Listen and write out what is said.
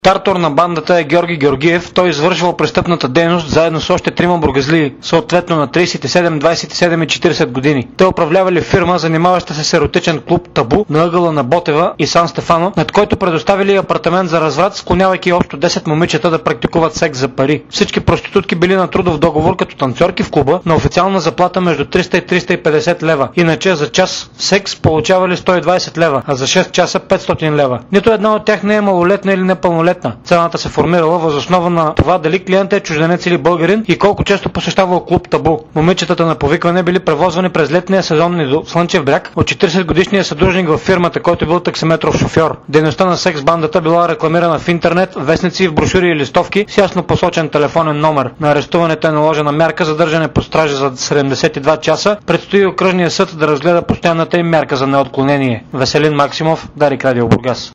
Тартор на бандата е Георги Георгиев. Той извършвал престъпната дейност заедно с още трима бургазлии, съответно на 37, 27 и 40 години. Те управлявали фирма, занимаваща се с еротичен клуб Табу на ъгъла на Ботева и Сан Стефано, над който предоставили апартамент за разврат, склонявайки общо 10 момичета да практикуват секс за пари. Всички проститутки били на трудов договор като танцорки в клуба на официална заплата между 300 и 350 лева. Иначе за час секс получавали 120 лева, а за 6 часа 500 лева. Нито една от тях не е малолетна или непълнолетна. Цената се формирала въз основа на това дали клиентът е чужденец или българин и колко често посещавал клуб Табу. Момичетата на повикване били превозвани през летния сезон до Слънчев бряг от 40-годишния съдружник във фирмата, който бил таксиметров шофьор. Дейността на секс бандата била рекламирана в интернет, вестници, в брошури и листовки с ясно посочен телефонен номер. На арестуването е наложена мярка задържане под стража за 72 часа. Предстои окръжния съд да разгледа постоянната им мярка за неотклонение. Веселин Максимов, Дарик Радио Бургас.